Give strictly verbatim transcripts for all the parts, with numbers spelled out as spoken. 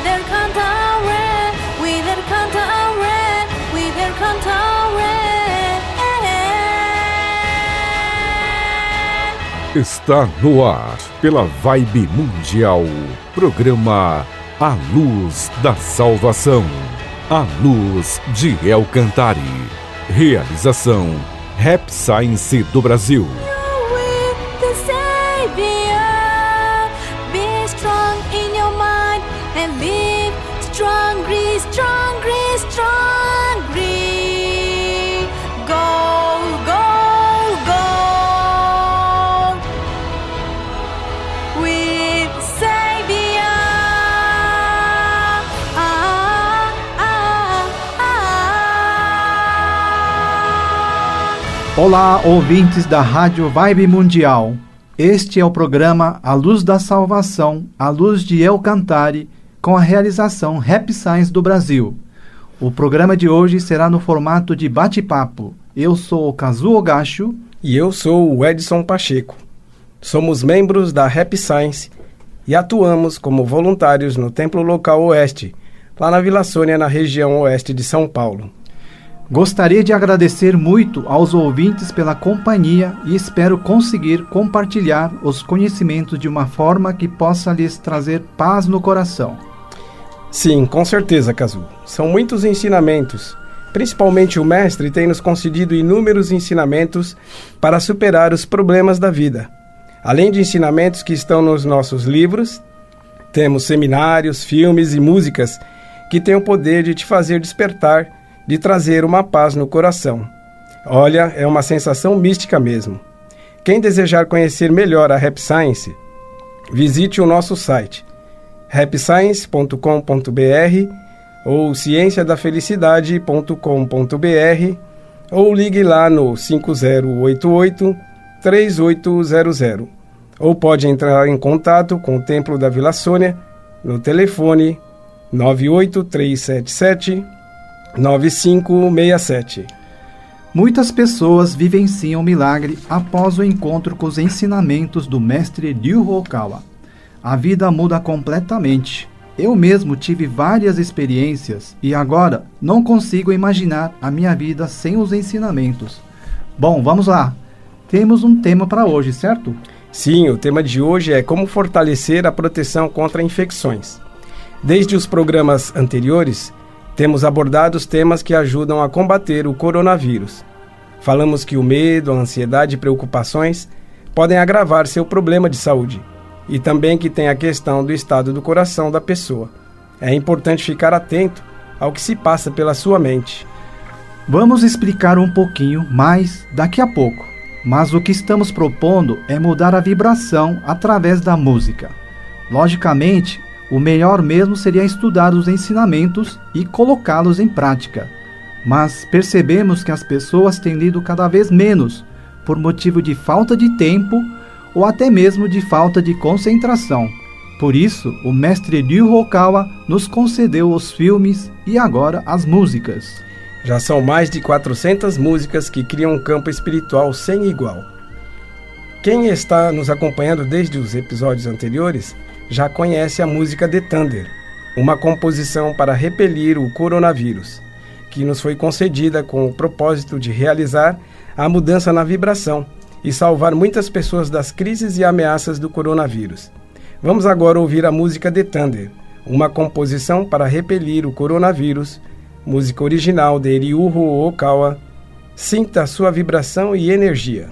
Wither Cantaure, Wither Cantaure, Wither Cantaure. Está no ar, pela Vibe Mundial, programa A Luz da Salvação, a luz de El Cantari. Realização Rap Science do Brasil. Olá, ouvintes da Rádio Vibe Mundial. Este é o programa A Luz da Salvação, a luz de El Cantari, com a realização Rap Science do Brasil. O programa de hoje será no formato de bate-papo. Eu sou o Kazuo Gacho. E eu sou o Edson Pacheco. Somos membros da Rap Science e atuamos como voluntários no Templo Local Oeste, lá na Vila Sônia, na região oeste de São Paulo. Gostaria de agradecer muito aos ouvintes pela companhia e espero conseguir compartilhar os conhecimentos de uma forma que possa lhes trazer paz no coração. Sim, com certeza, Kazu. São muitos ensinamentos. Principalmente o Mestre tem nos concedido inúmeros ensinamentos para superar os problemas da vida. Além de ensinamentos que estão nos nossos livros, temos seminários, filmes e músicas que têm o poder de te fazer despertar, de trazer uma paz no coração. Olha, é uma sensação mística mesmo. Quem desejar conhecer melhor a Rap Science, visite o nosso site rap science ponto com ponto b r ou ciência da felicidade ponto com ponto b r ou ligue lá no cinco zero oito oito, três oito zero zero ou pode entrar em contato com o Templo da Vila Sônia no telefone nove oito três sete sete nove cinco seis sete. Muitas pessoas vivenciam o milagre após o encontro com os ensinamentos do mestre Ryuho Okawa. A vida muda completamente. Eu mesmo tive várias experiências e agora não consigo imaginar a minha vida sem os ensinamentos. Bom, vamos lá. Temos um tema para hoje, certo? Sim, o tema de hoje é como fortalecer a proteção contra infecções. Desde os programas anteriores, temos abordado os temas que ajudam a combater o coronavírus. Falamos que o medo, a ansiedade e preocupações podem agravar seu problema de saúde e também que tem a questão do estado do coração da pessoa. É importante ficar atento ao que se passa pela sua mente. Vamos explicar um pouquinho mais daqui a pouco, mas o que estamos propondo é mudar a vibração através da música. Logicamente, o melhor mesmo seria estudar os ensinamentos e colocá-los em prática. Mas percebemos que as pessoas têm lido cada vez menos, por motivo de falta de tempo ou até mesmo de falta de concentração. Por isso, o mestre Ryuho Okawa nos concedeu os filmes e agora as músicas. Já são mais de quatrocentas músicas que criam um campo espiritual sem igual. Quem está nos acompanhando desde os episódios anteriores já conhece a música The Thunder, uma composição para repelir o coronavírus, que nos foi concedida com o propósito de realizar a mudança na vibração e salvar muitas pessoas das crises e ameaças do coronavírus. Vamos agora ouvir a música The Thunder, uma composição para repelir o coronavírus, música original de Ryuho Okawa. Sinta a sua vibração e energia.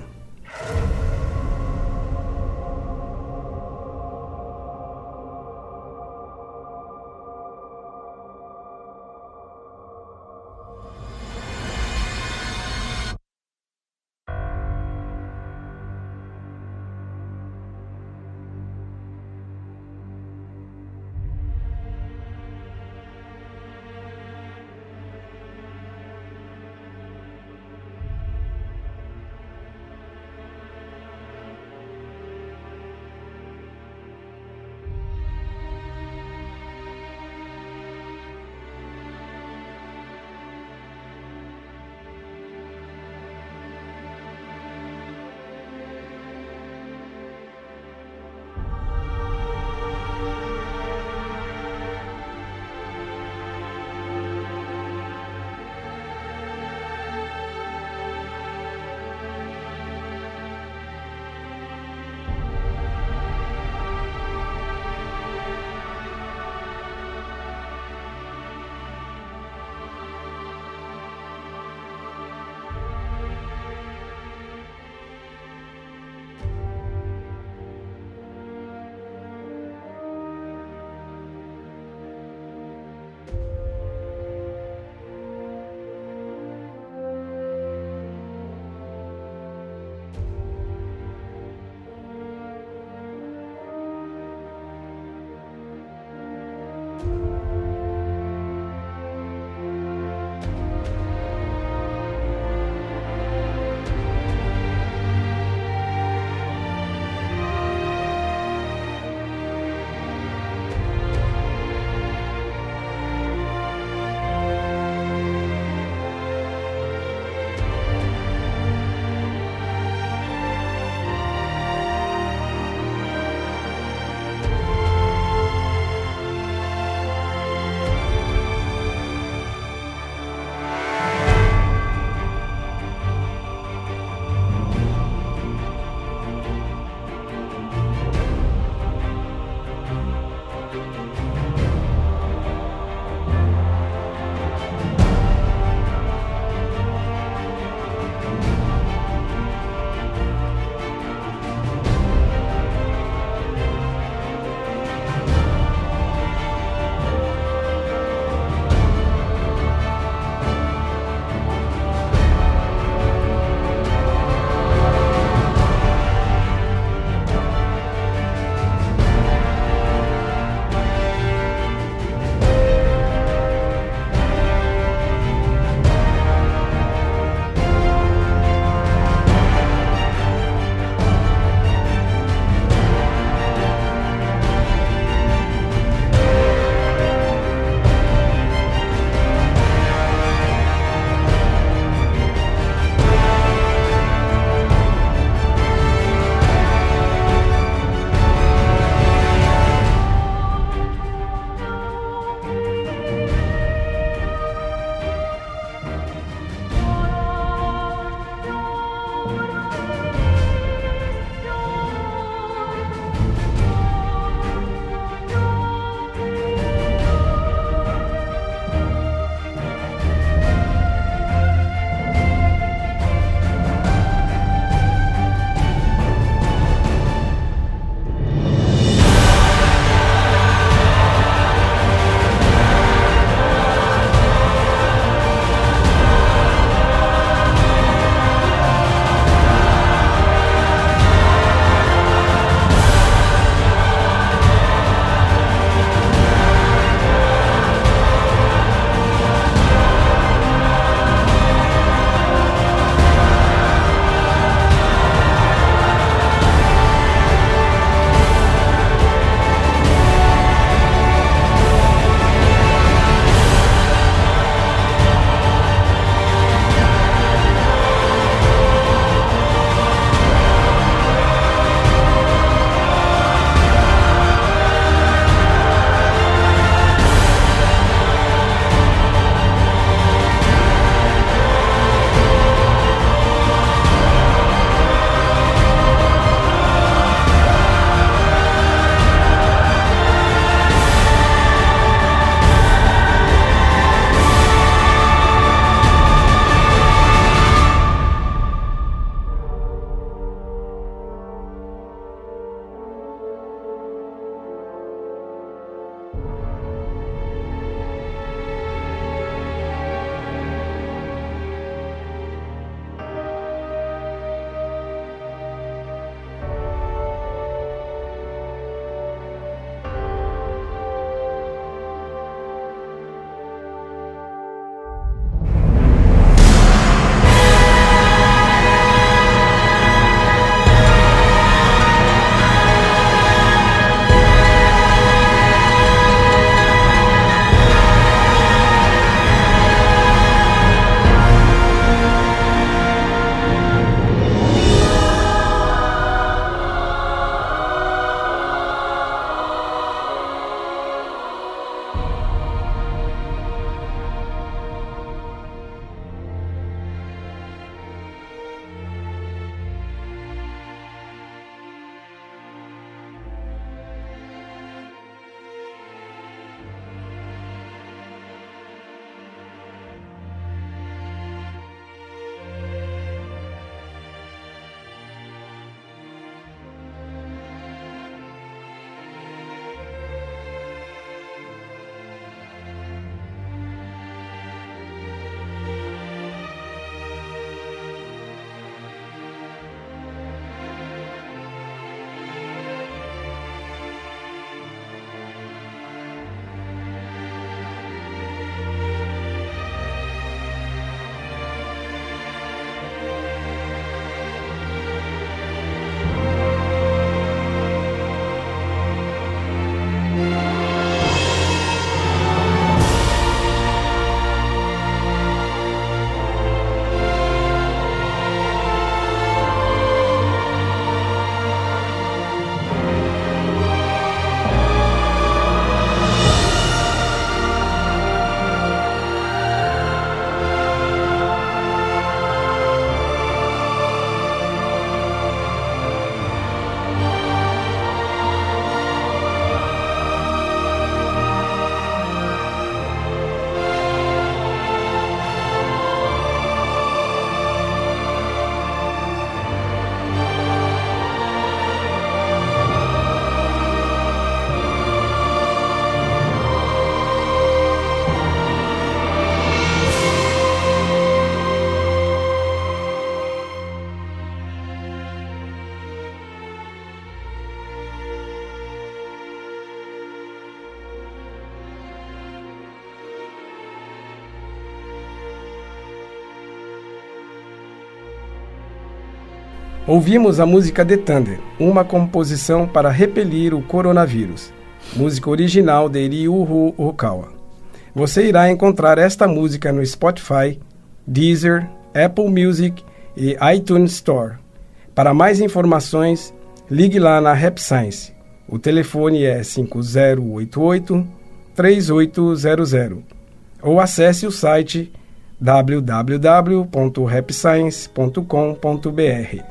Ouvimos a música The Thunder, uma composição para repelir o coronavírus, música original de Ryuho Okawa. Você irá encontrar esta música no Spotify, Deezer, Apple Music e iTunes Store. Para mais informações, ligue lá na Rap Science. O telefone é cinco zero oito oito, três oito zero zero ou acesse o site w w w ponto rap science ponto com ponto b r.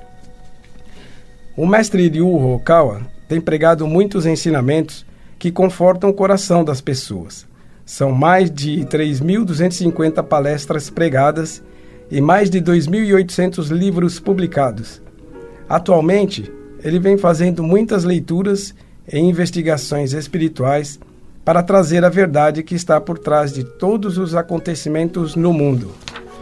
O mestre Ryuho Okawa tem pregado muitos ensinamentos que confortam o coração das pessoas. São mais de três mil duzentas e cinquenta palestras pregadas e mais de dois mil e oitocentos livros publicados. Atualmente, ele vem fazendo muitas leituras e investigações espirituais para trazer a verdade que está por trás de todos os acontecimentos no mundo.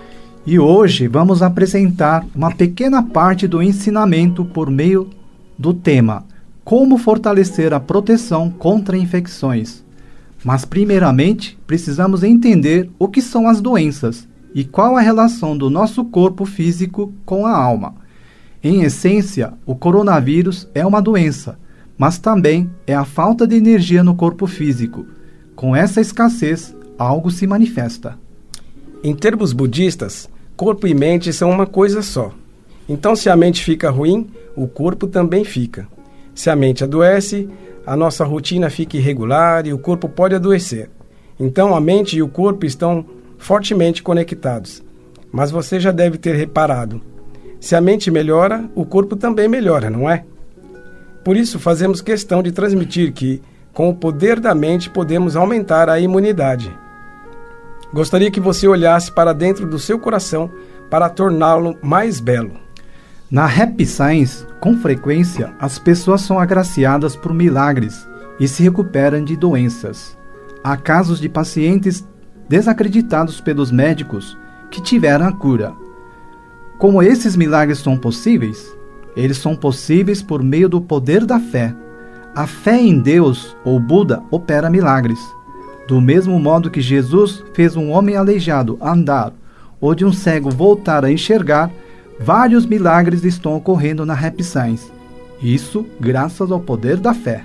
E hoje vamos apresentar uma pequena parte do ensinamento por meio do tema Como fortalecer a proteção contra infecções. Mas primeiramente precisamos entender o que são as doenças e qual a relação do nosso corpo físico com a alma. Em essência, o coronavírus é uma doença, mas também é a falta de energia no corpo físico. Com essa escassez, algo se manifesta. Em termos budistas, corpo e mente são uma coisa só. Então, se a mente fica ruim, o corpo também fica. Se a mente adoece, a nossa rotina fica irregular e o corpo pode adoecer. Então, a mente e o corpo estão fortemente conectados. Mas você já deve ter reparado. Se a mente melhora, o corpo também melhora, não é? Por isso, fazemos questão de transmitir que, com o poder da mente, podemos aumentar a imunidade. Gostaria que você olhasse para dentro do seu coração para torná-lo mais belo. Na Rap Science, com frequência, as pessoas são agraciadas por milagres e se recuperam de doenças. Há casos de pacientes desacreditados pelos médicos que tiveram a cura. Como esses milagres são possíveis? Eles são possíveis por meio do poder da fé. A fé em Deus ou Buda opera milagres. Do mesmo modo que Jesus fez um homem aleijado andar ou de um cego voltar a enxergar, vários milagres estão ocorrendo na Rap Science. Isso graças ao poder da fé.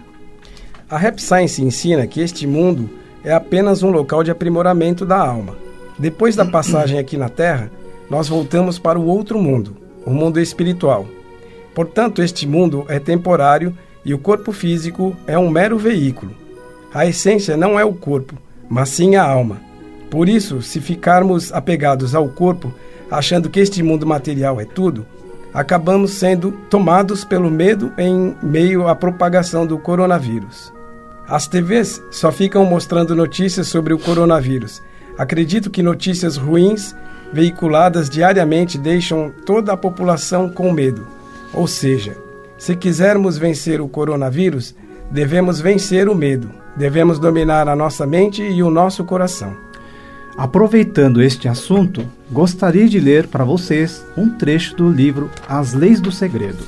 A Rap Science ensina que este mundo é apenas um local de aprimoramento da alma. Depois da passagem aqui na Terra, nós voltamos para o outro mundo, o mundo espiritual. Portanto, este mundo é temporário e o corpo físico é um mero veículo. A essência não é o corpo, mas sim a alma. Por isso, se ficarmos apegados ao corpo, achando que este mundo material é tudo, acabamos sendo tomados pelo medo em meio à propagação do coronavírus. As T Vs só ficam mostrando notícias sobre o coronavírus. Acredito que notícias ruins veiculadas diariamente deixam toda a população com medo. Ou seja, se quisermos vencer o coronavírus, devemos vencer o medo. Devemos dominar a nossa mente e o nosso coração. Aproveitando este assunto, gostaria de ler para vocês um trecho do livro As Leis do Segredo.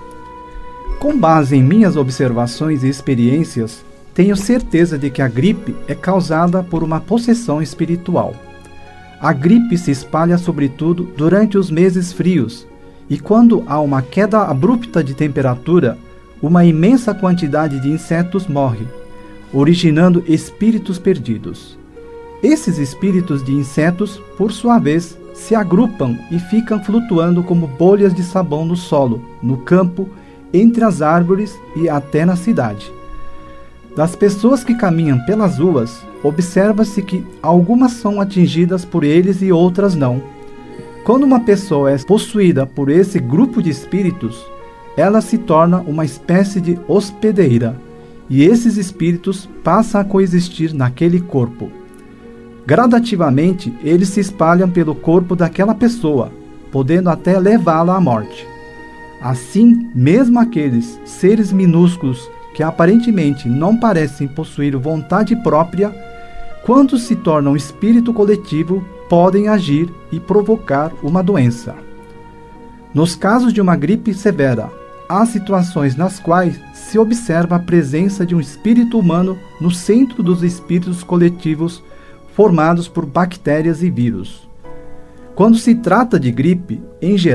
Com base em minhas observações e experiências, tenho certeza de que a gripe é causada por uma possessão espiritual. A gripe se espalha sobretudo durante os meses frios, e quando há uma queda abrupta de temperatura, uma imensa quantidade de insetos morre, originando espíritos perdidos. Esses espíritos de insetos, por sua vez, se agrupam e ficam flutuando como bolhas de sabão no solo, no campo, entre as árvores e até na cidade. Das pessoas que caminham pelas ruas, observa-se que algumas são atingidas por eles e outras não. Quando uma pessoa é possuída por esse grupo de espíritos, ela se torna uma espécie de hospedeira, e esses espíritos passam a coexistir naquele corpo. Gradativamente, eles se espalham pelo corpo daquela pessoa, podendo até levá-la à morte. Assim, mesmo aqueles seres minúsculos que aparentemente não parecem possuir vontade própria, quando se tornam espírito coletivo, podem agir e provocar uma doença. Nos casos de uma gripe severa, há situações nas quais se observa a presença de um espírito humano no centro dos espíritos coletivos formados por bactérias e vírus. Quando se trata de gripe, em geral,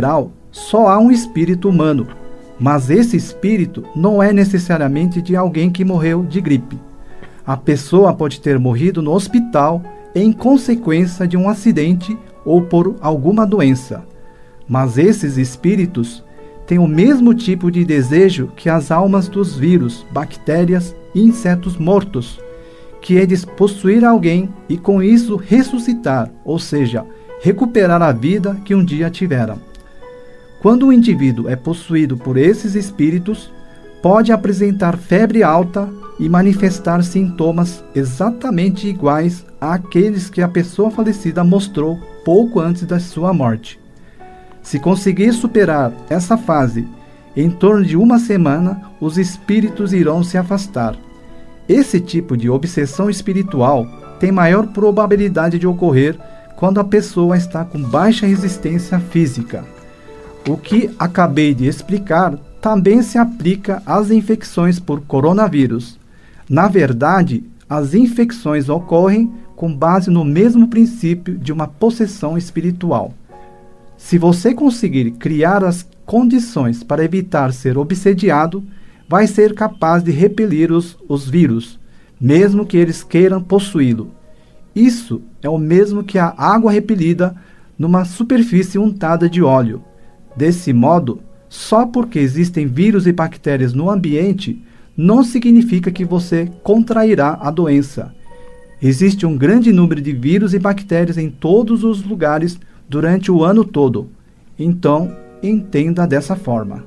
só há um espírito humano, mas esse espírito não é necessariamente de alguém que morreu de gripe. A pessoa pode ter morrido no hospital em consequência de um acidente ou por alguma doença. Mas esses espíritos têm o mesmo tipo de desejo que as almas dos vírus, bactérias e insetos mortos, que é de possuir alguém e com isso ressuscitar, ou seja, recuperar a vida que um dia tiveram. Quando o indivíduo é possuído por esses espíritos, pode apresentar febre alta e manifestar sintomas exatamente iguais àqueles que a pessoa falecida mostrou pouco antes da sua morte. Se conseguir superar essa fase, em torno de uma semana, os espíritos irão se afastar. Esse tipo de obsessão espiritual tem maior probabilidade de ocorrer quando a pessoa está com baixa resistência física. O que acabei de explicar também se aplica às infecções por coronavírus. Na verdade, as infecções ocorrem com base no mesmo princípio de uma possessão espiritual. Se você conseguir criar as condições para evitar ser obsediado, vai ser capaz de repelir os, os vírus, mesmo que eles queiram possuí-lo. Isso é o mesmo que a água repelida numa superfície untada de óleo. Desse modo, só porque existem vírus e bactérias no ambiente, não significa que você contrairá a doença. Existe um grande número de vírus e bactérias em todos os lugares durante o ano todo. Então, entenda dessa forma.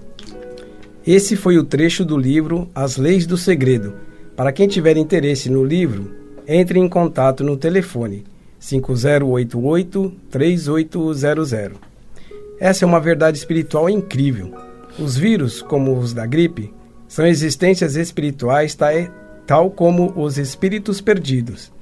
Esse foi o trecho do livro As Leis do Segredo. Para quem tiver interesse no livro, entre em contato no telefone cinco zero oito oito, três oito zero zero. Essa é uma verdade espiritual incrível. Os vírus, como os da gripe, são existências espirituais tal como os espíritos perdidos.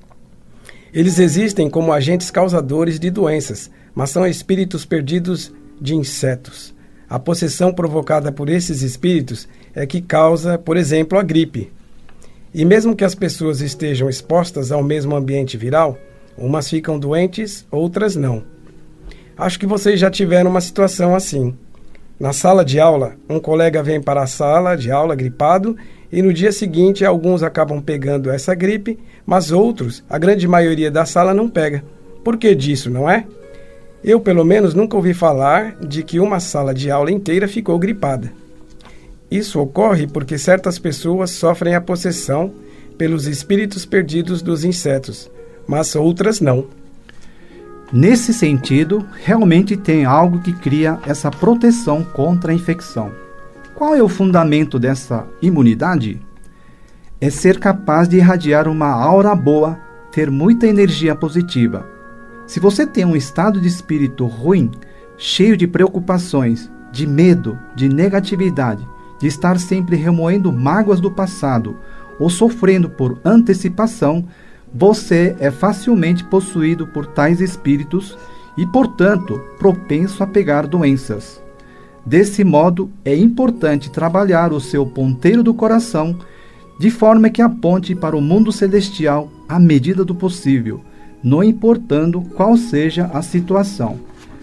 Eles existem como agentes causadores de doenças, mas são espíritos perdidos de insetos. A possessão provocada por esses espíritos é que causa, por exemplo, a gripe. E mesmo que as pessoas estejam expostas ao mesmo ambiente viral, umas ficam doentes, outras não. Acho que vocês já tiveram uma situação assim. Na sala de aula, um colega vem para a sala de aula gripado e no dia seguinte alguns acabam pegando essa gripe, mas outros, a grande maioria da sala, não pega. Por que disso, não é? Eu, pelo menos, nunca ouvi falar de que uma sala de aula inteira ficou gripada. Isso ocorre porque certas pessoas sofrem a possessão pelos espíritos perdidos dos insetos, mas outras não. Nesse sentido, realmente tem algo que cria essa proteção contra a infecção. Qual é o fundamento dessa imunidade? É ser capaz de irradiar uma aura boa, ter muita energia positiva. Se você tem um estado de espírito ruim, cheio de preocupações, de medo, de negatividade, de estar sempre remoendo mágoas do passado ou sofrendo por antecipação, você é facilmente possuído por tais espíritos e, portanto, propenso a pegar doenças. Desse modo, é importante trabalhar o seu ponteiro do coração de forma que aponte para o mundo celestial à medida do possível, não importando qual seja a situação.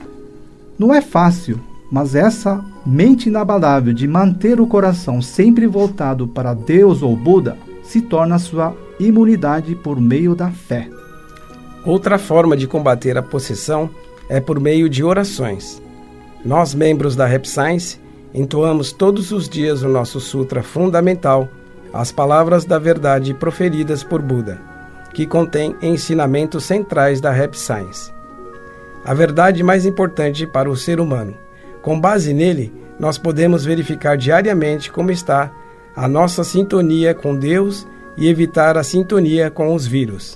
Não é fácil, mas essa mente inabalável de manter o coração sempre voltado para Deus ou Buda se torna a sua imunidade por meio da fé. Outra forma de combater a possessão é por meio de orações. Nós, membros da Rap Science, entoamos todos os dias o nosso sutra fundamental, as palavras da verdade proferidas por Buda, que contém ensinamentos centrais da Rap Science. A verdade mais importante para o ser humano. Com base nele, nós podemos verificar diariamente como está a nossa sintonia com Deus e evitar a sintonia com os vírus.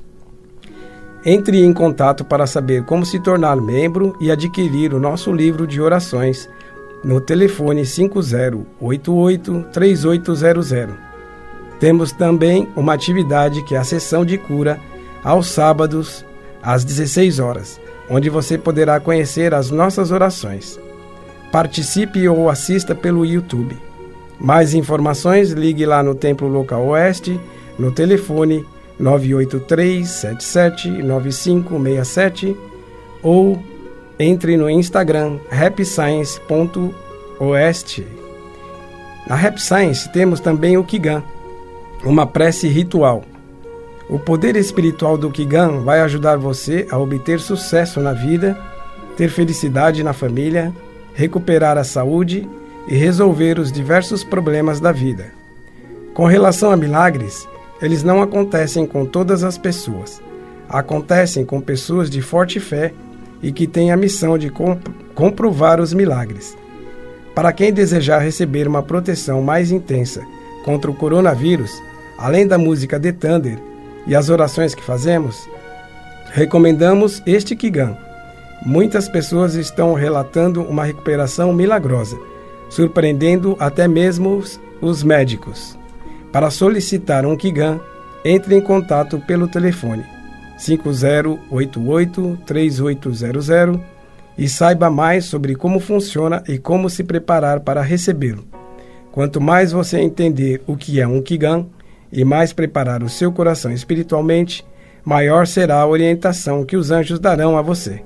Entre em contato para saber como se tornar membro e adquirir o nosso livro de orações no telefone cinco zero oito oito, três oito zero zero. Temos também uma atividade que é a sessão de cura aos sábados às dezesseis horas, onde você poderá conhecer as nossas orações. Participe ou assista pelo YouTube. Mais informações, ligue lá no Templo Local Oeste, no telefone nove oito três, sete sete, nove cinco seis sete ou entre no Instagram happy science ponto ost. Na Happy Science temos também o Qigong, uma prece ritual. O poder espiritual do Qigong vai ajudar você a obter sucesso na vida, ter felicidade na família, recuperar a saúde e resolver os diversos problemas da vida. Com relação a milagres, eles não acontecem com todas as pessoas. Acontecem com pessoas de forte fé e que têm a missão de comp- comprovar os milagres. Para quem desejar receber uma proteção mais intensa contra o coronavírus, além da música The Thunder e as orações que fazemos, recomendamos este Qigong. Muitas pessoas estão relatando uma recuperação milagrosa, surpreendendo até mesmo os, os médicos. Para solicitar um Qigong, entre em contato pelo telefone cinco zero oito oito, três oito zero zero e saiba mais sobre como funciona e como se preparar para recebê-lo. Quanto mais você entender o que é um Qigong e mais preparar o seu coração espiritualmente, maior será a orientação que os anjos darão a você.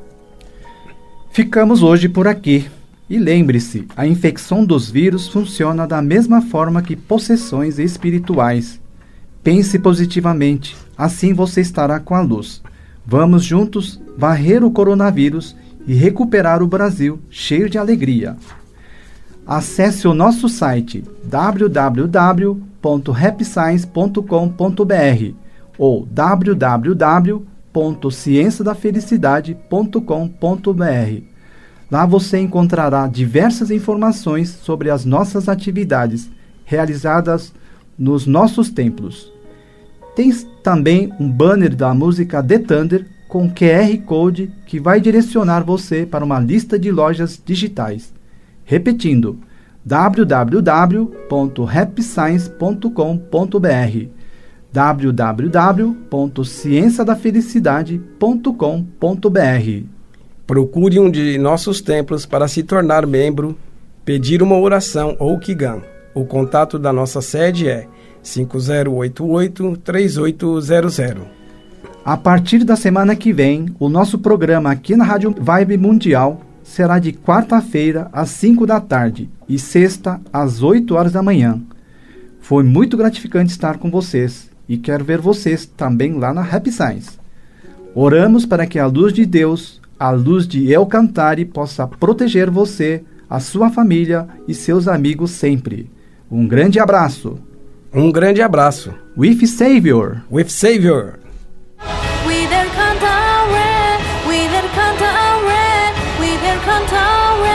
Ficamos hoje por aqui. E lembre-se, a infecção dos vírus funciona da mesma forma que possessões espirituais. Pense positivamente, assim você estará com a luz. Vamos juntos varrer o coronavírus e recuperar o Brasil cheio de alegria. Acesse o nosso site w w w ponto happy science ponto com ponto b r ou w w w ponto ciência da felicidade ponto com ponto b r. Lá você encontrará diversas informações sobre as nossas atividades realizadas nos nossos templos. Tem também um banner da música The Thunder com Q R Code que vai direcionar você para uma lista de lojas digitais. Repetindo, w w w ponto happy science ponto com ponto b r w w w ponto ciência da felicidade ponto com ponto b r. Procure um de nossos templos para se tornar membro, pedir uma oração ou Qigong. O contato da nossa sede é cinco zero oito oito, três oito zero zero. A partir da semana que vem, o nosso programa aqui na Rádio Vibe Mundial será de quarta-feira às cinco da tarde e sexta às oito horas da manhã. Foi muito gratificante estar com vocês e quero ver vocês também lá na Happy Science. Oramos para que a luz de Deus, a luz de El Cantare, possa proteger você, a sua família e seus amigos sempre. Um grande abraço. Um grande abraço. With Savior. With Savior. With El Cantare, with El Cantare, with El Cantare.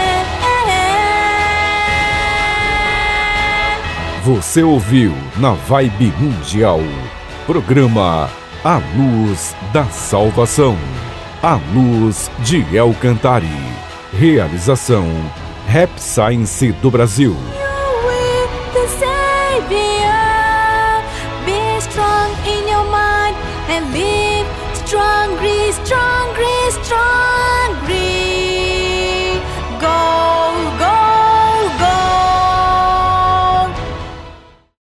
Você ouviu na Vibe Mundial, programa A Luz da Salvação, a luz de El Cantare. Realização Happy Science do Brasil. You with the Savior. Be strong in your mind and live strong, be strong, be strong.